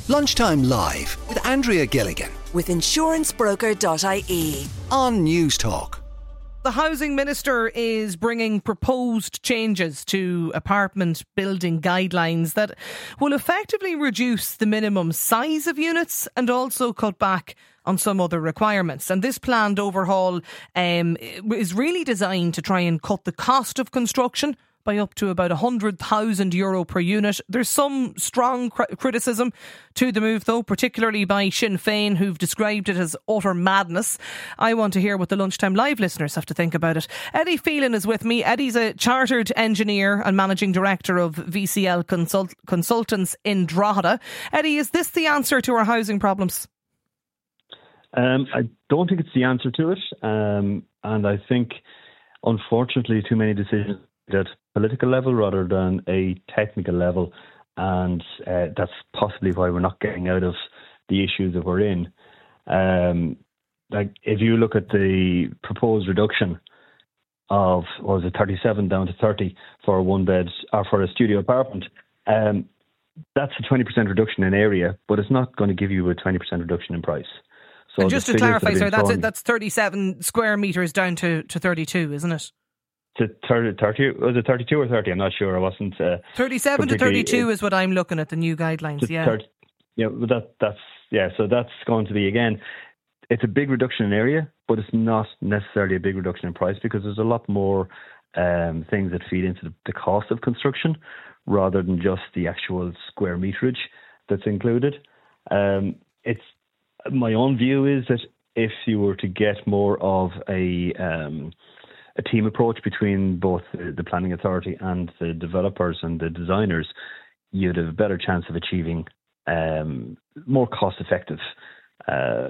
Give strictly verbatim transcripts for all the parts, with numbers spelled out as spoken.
Lunchtime Live with Andrea Gilligan with insurance broker dot I E on News Talk. The Housing Minister is bringing proposed changes to apartment building guidelines that will effectively reduce the minimum size of units and also cut back on some other requirements. And this planned overhaul um, is really designed to try and cut the cost of construction by up to about one hundred thousand euro per unit. There's some strong cr- criticism to the move, though, particularly by Sinn Féin, who've described it as utter madness. I want to hear what the Lunchtime Live listeners have to think about it. Eddie Phelan is with me. Eddie's a chartered engineer and managing director of V C L Consult- Consultants in Drogheda. Eddie, is this the answer to our housing problems? Um, I don't think it's the answer to it. Um, and I think, unfortunately, too many decisions at political level rather than a technical level, and uh, that's possibly why we're not getting out of the issues that we're in. Um, like if you look at the proposed reduction of, what was it, thirty-seven down to thirty for a one bed or for a studio apartment, um, that's a twenty percent reduction in area, but it's not going to give you a twenty percent reduction in price. So and just to clarify, sir, that's it, that's thirty-seven square metres down to, to thirty-two, isn't it? To thirty, thirty, was it thirty-two or thirty? I'm not sure. I wasn't. Uh, thirty-seven to thirty-two is what I'm looking at, the new guidelines. Yeah, thirty, yeah, but that that's yeah. So that's going to be, again, it's a big reduction in area, but it's not necessarily a big reduction in price because there's a lot more um, things that feed into the, the cost of construction rather than just the actual square meterage that's included. Um, it's my own view is that if you were to get more of a um, a team approach between both the planning authority and the developers and the designers, you'd have a better chance of achieving um, more cost-effective uh,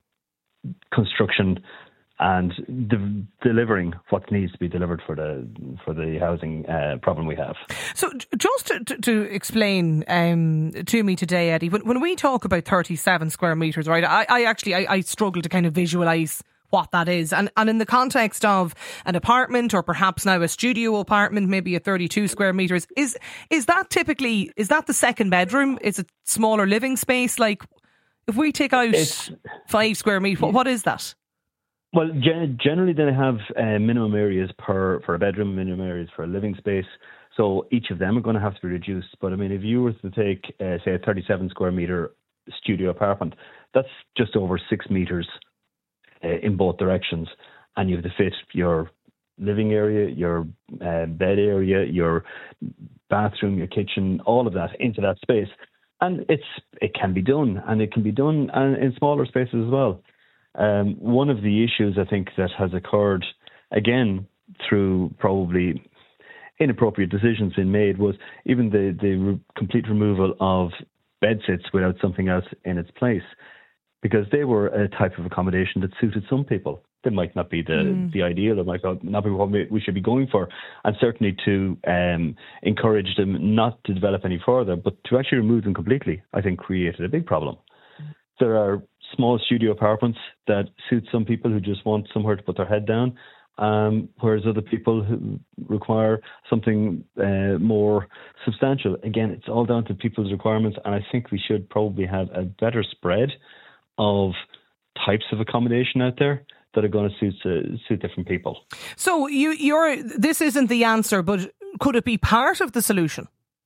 construction and de- delivering what needs to be delivered for the for the housing uh, problem we have. So just to, to, to explain um, to me today, Eddie, when, when we talk about thirty-seven square metres, right, I, I actually I, I struggle to kind of visualise what that is. And and in the context of an apartment or perhaps now a studio apartment, maybe a thirty-two square metres, is is that typically, is that the second bedroom? Is it smaller living space? Like if we take out it's, five square metres, what, what is that? Well, gen- generally they have uh, minimum areas per for a bedroom, minimum areas for a living space. So each of them are going to have to be reduced. But I mean, if you were to take, uh, say, a thirty-seven square metre studio apartment, that's just over six metres uh, in both directions. And you have to fit your living area, your uh, bed area, your bathroom, your kitchen, all of that into that space. And it's it can be done, and it can be done in smaller spaces as well. Um, one of the issues I think that has occurred, again, through probably inappropriate decisions being made, was even the, the re- complete removal of bed sits without something else in its place, because they were a type of accommodation that suited some people. They might not be the, mm. the ideal, it might not be what we should be going for, and certainly to um, encourage them not to develop any further, but to actually remove them completely, I think created a big problem. Mm. There are small studio apartments that suit some people who just want somewhere to put their head down, um, whereas other people who require something uh, more substantial. Again, it's all down to people's requirements, and I think we should probably have a better spread of types of accommodation out there that are going to suit uh, suit different people. So you, you're this isn't the answer, but could it be part of the solution?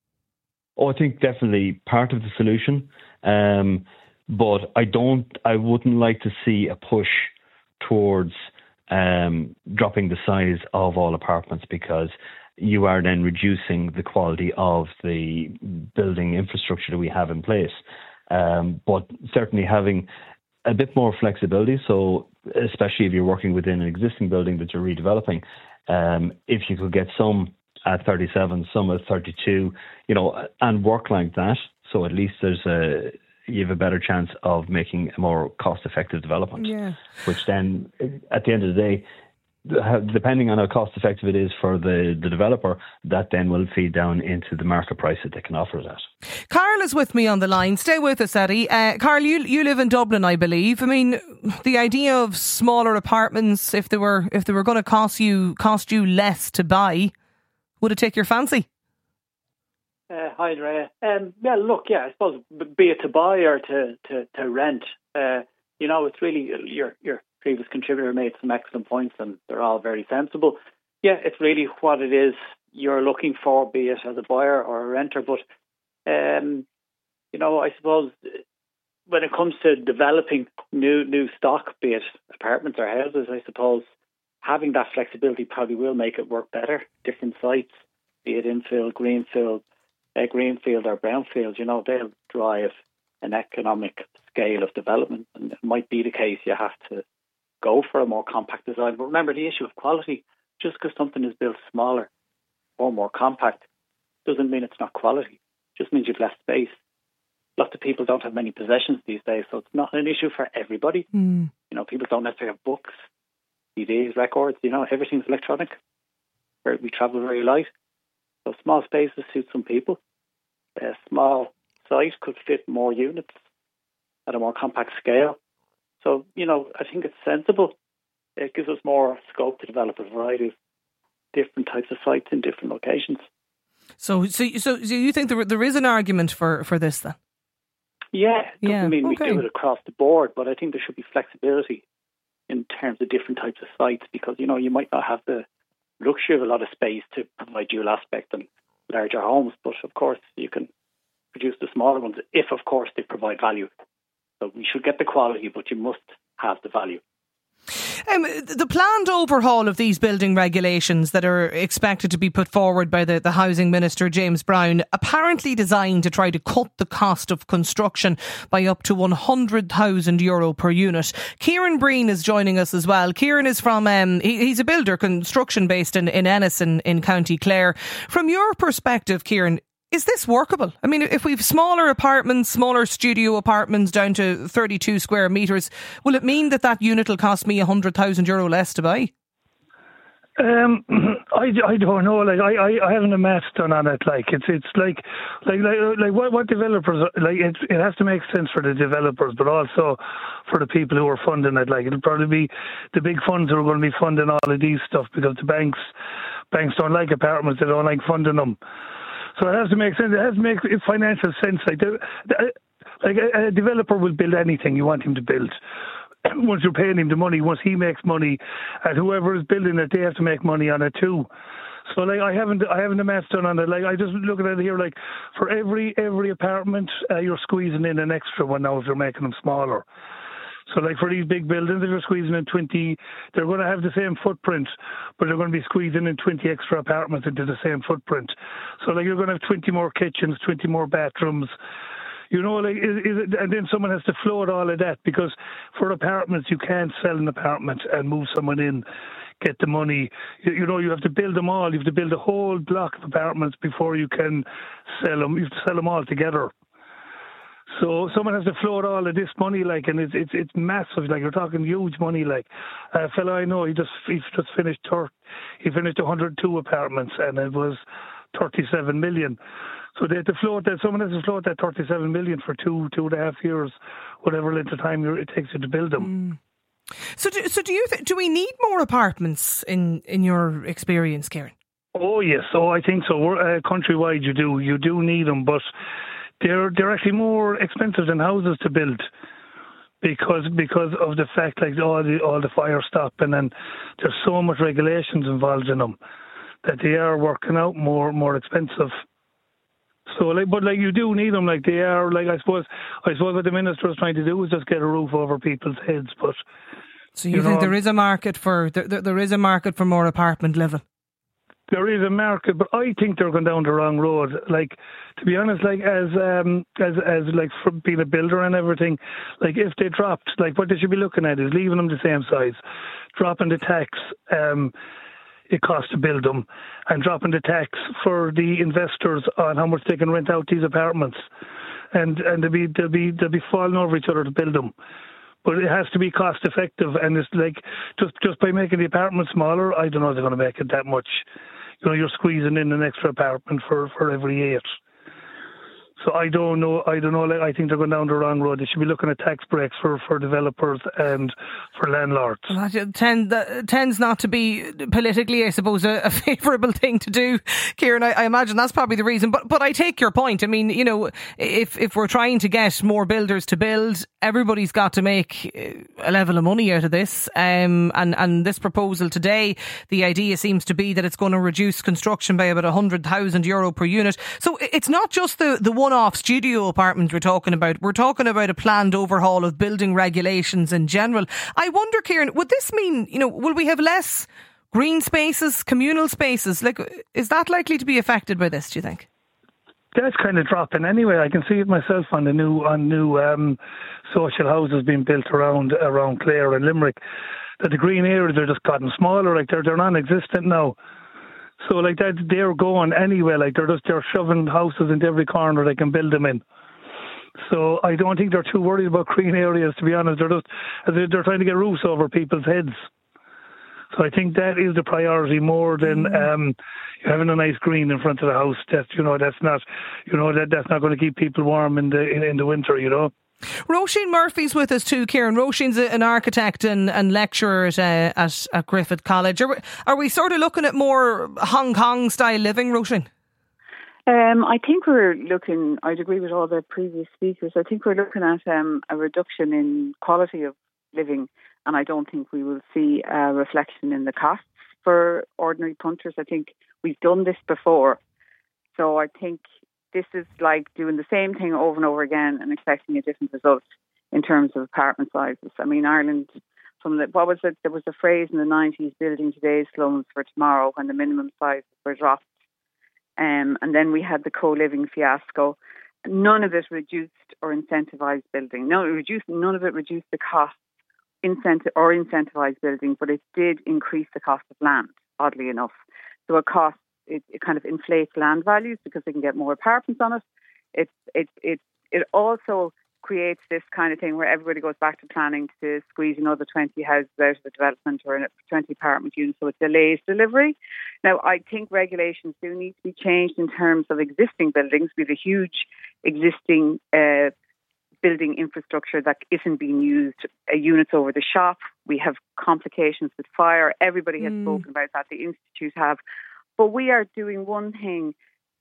Oh, I think definitely part of the solution. Um, But I don't. I wouldn't like to see a push towards um, dropping the size of all apartments, because you are then reducing the quality of the building infrastructure that we have in place. Um, but certainly having a bit more flexibility. So especially if you're working within an existing building that you're redeveloping, um, if you could get some at thirty-seven, some at thirty-two, you know, and work like that. So at least there's a you have a better chance of making a more cost-effective development, yeah. which then, at the end of the day, depending on how cost-effective it is for the, the developer, that then will feed down into the market price that they can offer that. Carl is with me on the line. Stay with us, Eddie. Uh, Carl, you you live in Dublin, I believe. I mean, the idea of smaller apartments, if they were if they were going to cost you cost you less to buy, would it take your fancy? Uh, hi, Andrea. Um, yeah, look, yeah, I suppose be it to buy or to to, to rent, uh, you know, it's really your your previous contributor made some excellent points, and they're all very sensible. Yeah, it's really what it is you're looking for, be it as a buyer or a renter. But um, you know, I suppose when it comes to developing new new stock, be it apartments or houses, I suppose having that flexibility probably will make it work better. Different sites, be it infill, greenfield. Uh, greenfield or brownfield, you know, they'll drive an economic scale of development, and it might be the case you have to go for a more compact design. But remember, the issue of quality, just because something is built smaller or more compact doesn't mean it's not quality. It just means you've less space. Lots of people don't have many possessions these days, so it's not an issue for everybody. Mm. You know, people don't necessarily have books, C Ds, records, you know, everything's electronic. We travel very light. So small spaces suit some people. A small site could fit more units at a more compact scale. So, you know, I think it's sensible. It gives us more scope to develop a variety of different types of sites in different locations. So, so, so, so you think there there is an argument for, for this then? Yeah, it doesn't yeah, mean okay. we do it across the board, but I think there should be flexibility in terms of different types of sites, because, you know, you might not have the luxury of a lot of space to provide dual aspect and larger homes, but of course you can produce the smaller ones if, of course, they provide value. So we should get the quality, but you must have the value. Um, the planned overhaul of these building regulations that are expected to be put forward by the, the Housing Minister, James Browne, apparently designed to try to cut the cost of construction by up to one hundred thousand euro per unit. Kieran Breen is joining us as well. Kieran is from, um, he, he's a builder, construction based in, in Ennis in, in County Clare. From your perspective, Kieran, is this workable? I mean, if we've smaller apartments, smaller studio apartments down to thirty-two square metres, will it mean that that unit will cost me one hundred thousand euro less to buy? Um, I, I don't know. Like I, I, I haven't a math done on it. Like it's it's like like like, like what what developers like it. It has to make sense for the developers, but also for the people who are funding it. Like it'll probably be the big funds who are going to be funding all of these stuff, because the banks banks don't like apartments. They don't like funding them. So it has to make sense. It has to make financial sense. Like, the, the, like a, a developer will build anything you want him to build. Once you're paying him the money, once he makes money, and whoever is building it, they have to make money on it too. So like I haven't, I haven't the maths done on it. Like I just look at it here. Like for every every apartment, uh, you're squeezing in an extra one now if you're making them smaller. So like for these big buildings, if you're squeezing in twenty, they're going to have the same footprint, but they're going to be squeezing in twenty extra apartments into the same footprint. So like you're going to have twenty more kitchens, twenty more bathrooms. You know, like, is, is it, and then someone has to float all of that, because for apartments, you can't sell an apartment and move someone in, get the money. You, you know, you have to build them all. You have to build a whole block of apartments before you can sell them. You have to sell them all together. So someone has to float all of this money, like, and it's it's it's massive. Like, you're talking huge money. Like, a fellow I know, he just he just finished thir- he finished one hundred two apartments, and it was thirty-seven million. So they have to float that. Someone has to float that thirty-seven million for two two and a half years, whatever length of time it takes you to build them. Mm. So, do, so do you th- do we need more apartments in in your experience, Kieran? Oh yes, oh I think so. We're, uh, countrywide, you do you do need them, but they're they're actually more expensive than houses to build, because because of the fact, like, all the all the fire stop, and then there's so much regulations involved in them that they are working out more more expensive. So, like, but like you do need them. Like, they are, like, I suppose I suppose what the minister is trying to do is just get a roof over people's heads. But so you, you think know, there is a market for there, there, there is a market for more apartment living? There is a market, but I think they're going down the wrong road. Like, to be honest, like as um as as like for being a builder and everything, like if they dropped, like what they should be looking at is leaving them the same size, dropping the tax um it costs to build them, and dropping the tax for the investors on how much they can rent out these apartments, and and they'll be they'll be they'll be falling over each other to build them. But it has to be cost effective, and it's like just just by making the apartment smaller, I don't know if they're going to make it that much. You know, you're squeezing in an extra apartment for, for every eight. So I don't know. I don't know. Like, I think they're going down the wrong road. They should be looking at tax breaks for, for developers and for landlords. Well, that tend, that tends not to be politically, I suppose, a, a favourable thing to do, Kieran. I, I imagine that's probably the reason. But but I take your point. I mean, you know, if if we're trying to get more builders to build, everybody's got to make a level of money out of this. Um, and and this proposal today, the idea seems to be that it's going to reduce construction by about a hundred thousand euro per unit. So it's not just the the one off studio apartments we're talking about. We're talking about a planned overhaul of building regulations in general. I wonder, Kieran, would this mean, you know, will we have less green spaces, communal spaces? Like, is that likely to be affected by this, do you think? That's kind of dropping anyway. I can see it myself on the new on new um, social houses being built around around Clare and Limerick. That the green areas are just gotten smaller. Like they're they're non-existent now. So like that, they're going anyway. Like they're just they're shoving houses into every corner they can build them in. So I don't think they're too worried about green areas. To be honest, they're just they're trying to get roofs over people's heads. So I think that is the priority more than um, having a nice green in front of the house. That's you know that's not you know that that's not going to keep people warm in the in, in the winter. You know. Roisin Murphy's with us too, Kieran. Roisin's an architect and, and lecturer at, uh, at at Griffith College. Are we, are we sort of looking at more Hong Kong style living, Roisin? Um, I think we're looking, I'd agree with all the previous speakers, I think we're looking at um, a reduction in quality of living, and I don't think we will see a reflection in the costs for ordinary punters. I think we've done this before. So I think this is like doing the same thing over and over again and expecting a different result in terms of apartment sizes. I mean, Ireland, from the, what was it? There was a phrase in the nineties, building today's slums for tomorrow, when the minimum sizes were dropped. Um, and then we had the co-living fiasco. None of it reduced or incentivised building. No, it reduced, none of it reduced the cost incentive or incentivised building, but it did increase the cost of land, oddly enough. So it costs It, it kind of inflates land values because they can get more apartments on it. It it it it also creates this kind of thing where everybody goes back to planning to squeeze another twenty houses out of the development or twenty apartment units, so it delays delivery. Now, I think regulations do need to be changed in terms of existing buildings. We have a huge existing uh, building infrastructure that isn't being used, uh, units over the shop. We have complications with fire. Everybody has mm. spoken about that. The Institute have. But we are doing one thing.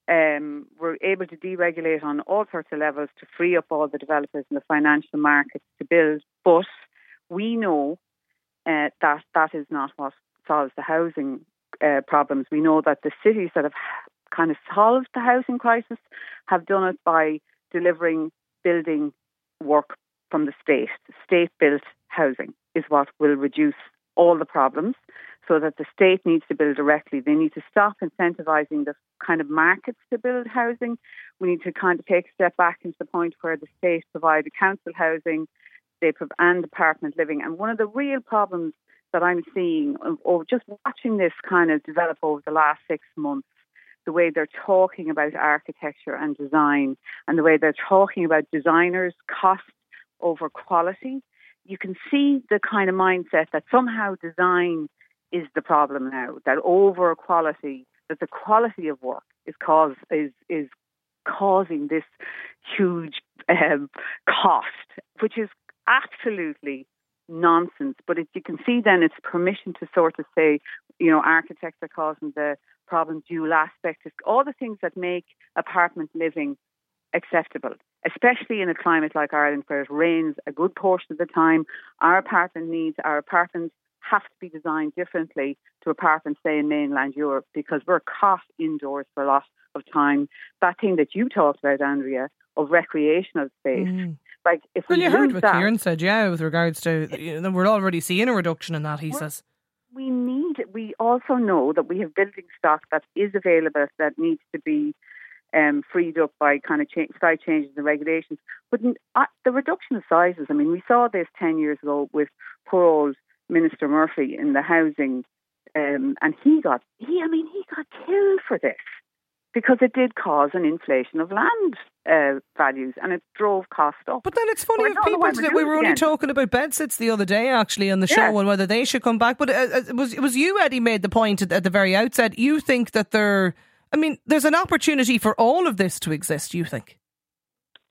Um, we're able to deregulate on all sorts of levels to free up all the developers in the financial markets to build. But we know uh, that that is not what solves the housing uh, problems. We know that the cities that have kind of solved the housing crisis have done it by delivering building work from the state. State-built housing is what will reduce all the problems, so that the state needs to build directly. They need to stop incentivising the kind of markets to build housing. We need to kind of take a step back into the point where the state provide council housing they prov- and apartment living. And one of the real problems that I'm seeing, or just watching this kind of develop over the last six months, the way they're talking about architecture and design, and the way they're talking about designers, cost over quality, you can see the kind of mindset that somehow design is the problem now, that over quality, that the quality of work is cause is is causing this huge um, cost, which is absolutely nonsense. But if you can see, then it's permission to sort of say, you know, architects are causing the problem, dual aspect, all the things that make apartment living acceptable, especially in a climate like Ireland where it rains a good portion of the time. Our apartment needs, our apartments have to be designed differently to apartments, say, in mainland Europe, because we're caught indoors for a lot of time. That thing that you talked about, Andrea, of recreational space. Mm. Like if well, we you heard what that, Kieran said, yeah, with regards to, you know, we're already seeing a reduction in that, he says. We need, we also know that we have building stock that is available that needs to be Um, freed up by kind of change, slight changes in the regulations. But uh, the reduction of sizes, I mean, we saw this ten years ago with poor old Minister Murphy in the housing, um, and he got, he, I mean, he got killed for this because it did cause an inflation of land uh, values and it drove costs up. But then it's funny if people, that we were only talking about bedsits the other day actually on the show, yeah, and whether they should come back. But uh, it was, it was you, Eddie, made the point at, at the very outset. You think that they're, I mean, there's an opportunity for all of this to exist, you think?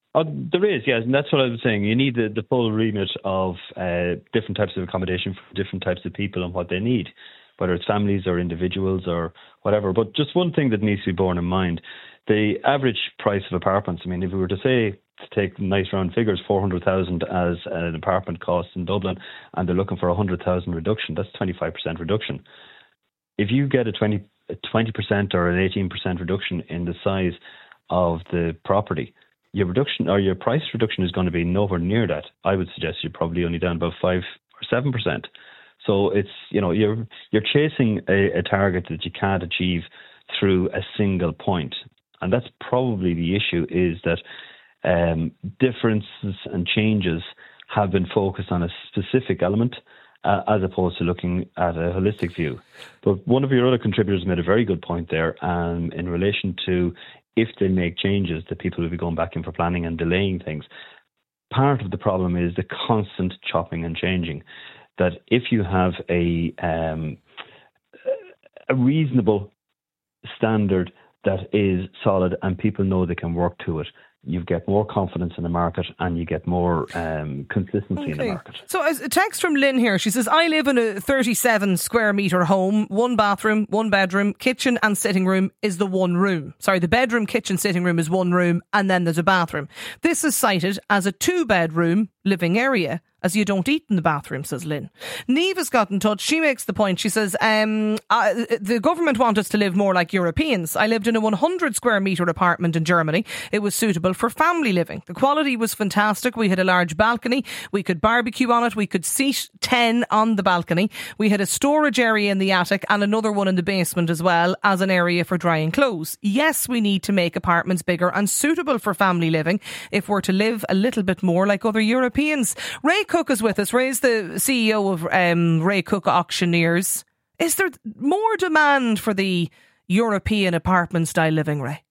Oh, there is, yes, and that's what I was saying. You need the, the full remit of uh, different types of accommodation for different types of people and what they need, whether it's families or individuals or whatever. But just one thing that needs to be borne in mind, the average price of apartments, I mean, if we were to say, to take nice round figures, four hundred thousand as an apartment costs in Dublin, and they're looking for a one hundred thousand reduction, that's twenty-five percent reduction. If you get a twenty, a twenty percent or an eighteen percent reduction in the size of the property, your reduction or your price reduction is going to be nowhere near that. I would suggest you're probably only down about five or seven percent. So it's, you know, you're you're chasing a, a target that you can't achieve through a single point, and that's probably the issue. Is that um, differences and changes have been focused on a specific element uh, as opposed to looking at a holistic view. But one of your other contributors made a very good point there, um, in relation to if they make changes, that people will be going back in for planning and delaying things. Part of the problem is the constant chopping and changing. That if you have a um, a reasonable standard that is solid and people know they can work to it, you get more confidence in the market and you get more um, consistency okay. in the market. So a text from Lynn here. She says, I live in a thirty-seven square metre home. One bathroom, one bedroom, kitchen and sitting room is the one room. Sorry, the bedroom, kitchen, sitting room is one room and then there's a bathroom. This is cited as a two bedroom living area, as you don't eat in the bathroom, says Lynn. Neve has got in touch. She makes the point. She says, um, uh, the government want us to live more like Europeans. I lived in a one hundred square metre apartment in Germany. It was suitable for family living. The quality was fantastic. We had a large balcony. We could barbecue on it. We could seat ten on the balcony. We had a storage area in the attic and another one in the basement as well as an area for drying clothes. Yes, we need to make apartments bigger and suitable for family living if we're to live a little bit more like other Europeans. Ray Cook is with us. Ray's the C E O of um, Ray Cook Auctioneers. Is there more demand for the European apartment style living, Ray?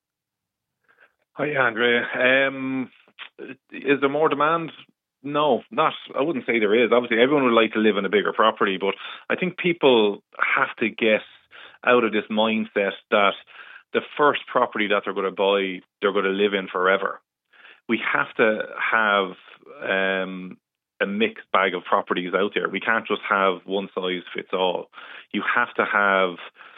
Hi, Andrea. Um, is there more demand? No, not. I wouldn't say there is. Obviously, everyone would like to live in a bigger property, but I think people have to get out of this mindset that the first property that they're going to buy, they're going to live in forever. We have to have um, a mixed bag of properties out there. We can't just have one size fits all. You have to have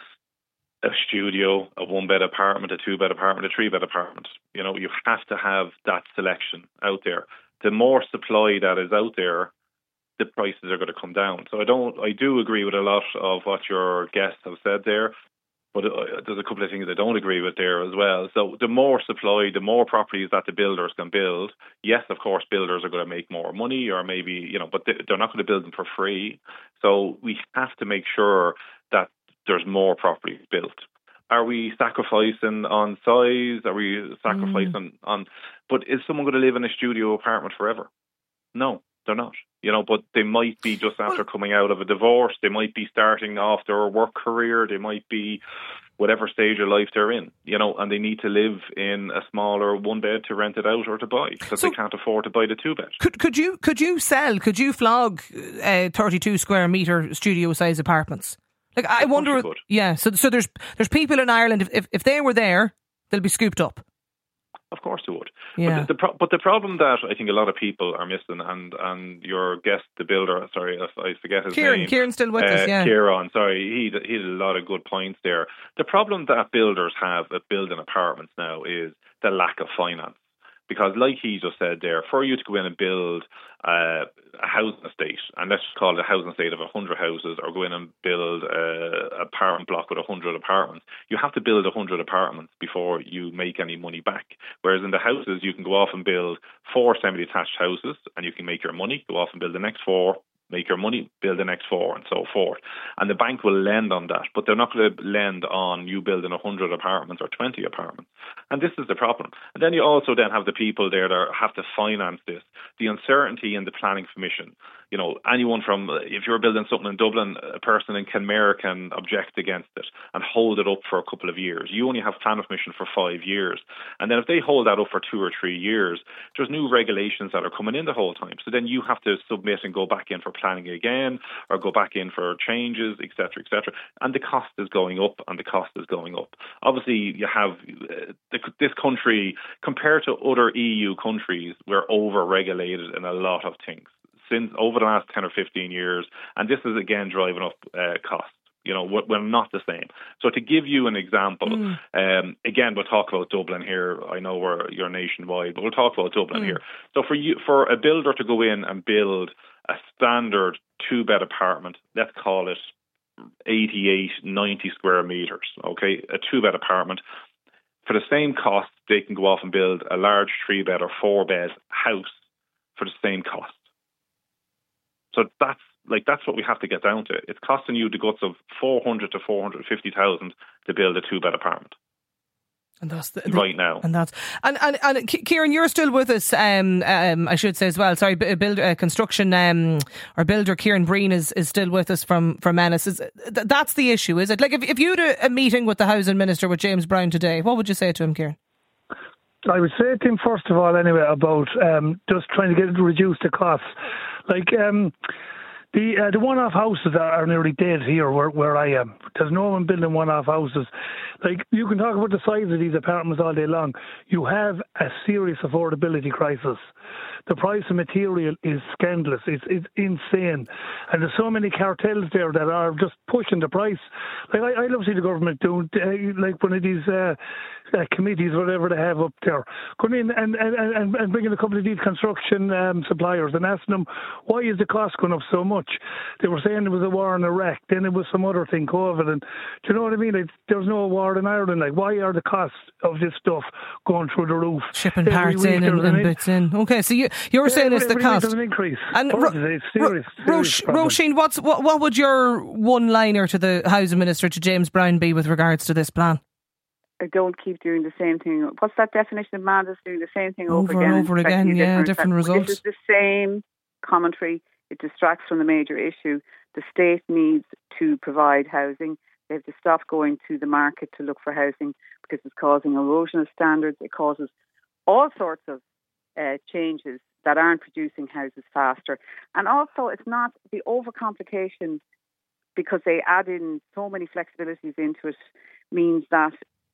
a studio, a one-bed apartment, a two-bed apartment, a three-bed apartment. You know, you have to have that selection out there. The more supply that is out there, the prices are going to come down. So I don't, I do agree with a lot of what your guests have said there, but there's a couple of things I don't agree with there as well. So the more supply, the more properties that the builders can build. Yes, of course, builders are going to make more money, or maybe, you know, but they're not going to build them for free. So we have to make sure that there's more properties built. Are we sacrificing on size? Are we sacrificing mm. on... But is someone going to live in a studio apartment forever? No, they're not. You know, but they might be just after coming out of a divorce. They might be starting off their work career. They might be whatever stage of life they're in, you know, and they need to live in a smaller one bed to rent it out or to buy because so they can't afford to buy the two bed. Could could you could you sell? Could you flog uh, thirty-two square metre studio size apartments? Like I wonder, yeah. So so there's there's people in Ireland. If, if if they were there, they'll be scooped up. Of course they would. Yeah. But the, the pro- but the problem that I think a lot of people are missing, and, and your guest, the builder, sorry, if I forget his Kieran, name. Kieran's still with uh, us, yeah. Kieran, sorry, he he had a lot of good points there. The problem that builders have at building apartments now is the lack of finance. Because like he just said there, for you to go in and build uh, a housing estate, and let's just call it a housing estate of one hundred houses, or go in and build a apartment block with one hundred apartments, you have to build one hundred apartments before you make any money back. Whereas in the houses, you can go off and build four semi-detached houses, and you can make your money, go off and build the next four, make your money, build the next four, and so forth. And the bank will lend on that, but they're not going to lend on you building one hundred apartments or twenty apartments. And this is the problem. And then you also then have the people there that have to finance this. The uncertainty in the planning permission. You know, anyone from, if you're building something in Dublin, a person in Kenmare can object against it and hold it up for a couple of years. You only have planning permission for five years. And then if they hold that up for two or three years, there's new regulations that are coming in the whole time. So then you have to submit and go back in for planning again, or go back in for changes, et cetera, et cetera. And the cost is going up, and the cost is going up. Obviously, you have uh, the this country, compared to other E U countries, we're over-regulated in a lot of things since over the last ten or fifteen years, and this is again driving up uh, costs. You know, we're not the same. So to give you an example, mm. um, again, we'll talk about Dublin here. I know we're you're nationwide, but we'll talk about Dublin mm. here. So for you, for a builder to go in and build a standard two-bed apartment, let's call it eighty-eight, ninety square metres, okay, a two-bed apartment, for the same cost, they can go off and build a large three-bed or four-bed house for the same cost. So that's Like that's what we have to get down to. It's costing you the guts of four hundred to four hundred fifty thousand to build a two bed apartment. And that's the, the, right now. And that's and and, and Kieran, you're still with us. Um, um, I should say as well. Sorry, build uh, construction. Um, our builder Kieran Breen is, is still with us from from Ennis. Is th- that's the issue? Is it like if if you had a, a meeting with the housing minister with James Brown today, what would you say to him, Kieran? I would say to him first of all, anyway, about um, just trying to get reduce the costs, like. Um, The uh, the one-off houses are nearly dead here where, where I am. There's no one building one-off houses. Like, you can talk about the size of these apartments all day long. You have a serious affordability crisis. The price of material is scandalous. It's it's insane. And there's so many cartels there that are just pushing the price. Like, I, I love to see the government doing, uh, like, one of these uh, uh, committees, whatever they have up there, going in and, and, and, and bringing a couple of these construction um, suppliers and asking them, why is the cost going up so much? They were saying there was a war in Iraq, then it was some other thing, COVID, and do you know what I mean? Like, there's no war in Ireland. Like, why are the costs of this stuff going through the roof? Shipping parts in and, and bits in. Okay, so you, you're saying yeah, it's the cost. There's an increase. And Ro- it's serious, Ro- serious Ro- Roisin, what's, what, what would your one-liner to the Housing Minister, to James Brown, be with regards to this plan? I don't keep doing the same thing. What's that definition of madness? Doing the same thing over, over again. Over and over again, yeah, different, different results. This is the same commentary. It distracts from the major issue. The state needs to provide housing. They have to stop going to the market to look for housing because it's causing erosion of standards. It causes all sorts of uh, changes that aren't producing houses faster. And also, it's not the overcomplication, because they add in so many flexibilities into it, means that,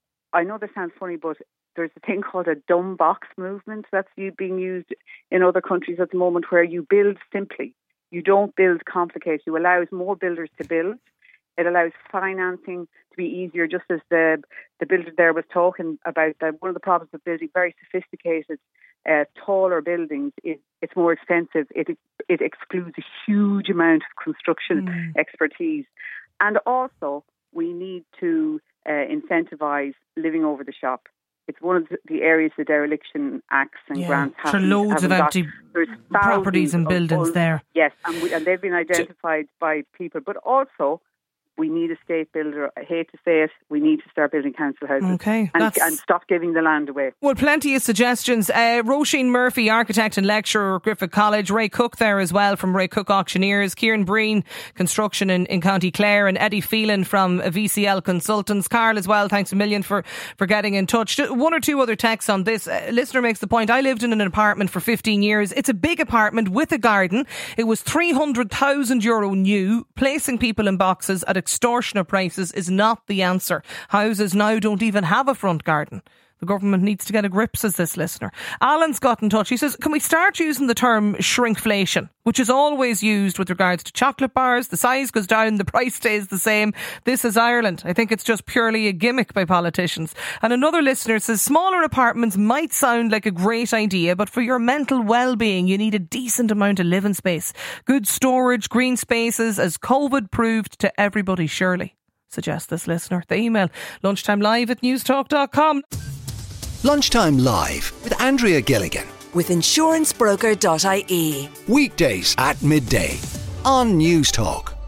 I know this sounds funny, but there's a thing called a dumb box movement that's being used in other countries at the moment, where you build simply. You don't build complicated. You allow more builders to build. It allows financing to be easier, just as the the builder there was talking about. That one of the problems of building very sophisticated, uh, taller buildings is it's more expensive. It it excludes a huge amount of construction mm. expertise. And also, we need to uh, incentivise living over the shop. It's one of the areas the dereliction acts and yeah. grants have. For loads of empty properties and buildings old, there. Yes, and, we, and they've been identified by people. But also, we need a state builder. I hate to say it, we need to start building council houses. Okay, and, and stop giving the land away. Well, plenty of suggestions. Uh, Roisin Murphy, architect and lecturer at Griffith College. Ray Cook there as well from Ray Cook Auctioneers. Kieran Breen, construction in, in County Clare. And Eddie Phelan from V C L Consultants. Carl as well, thanks a million for, for getting in touch. One or two other texts on this. A listener makes the point, I lived in an apartment for fifteen years. It's a big apartment with a garden. It was three hundred thousand euro new. Placing people in boxes at extortionate prices is not the answer. Houses now don't even have a front garden. The government needs to get a grip, says this listener. Alan's got in touch. He says, can we start using the term shrinkflation, which is always used with regards to chocolate bars? The size goes down, the price stays the same. This is Ireland. I think it's just purely a gimmick by politicians. And another listener says, smaller apartments might sound like a great idea, but for your mental well-being, you need a decent amount of living space. Good storage, green spaces, as COVID proved to everybody, surely, suggests this listener. The email, lunchtimelive at newstalk dot com. Lunchtime Live with Andrea Gilligan. With insurance broker dot I E. Weekdays at midday on Newstalk.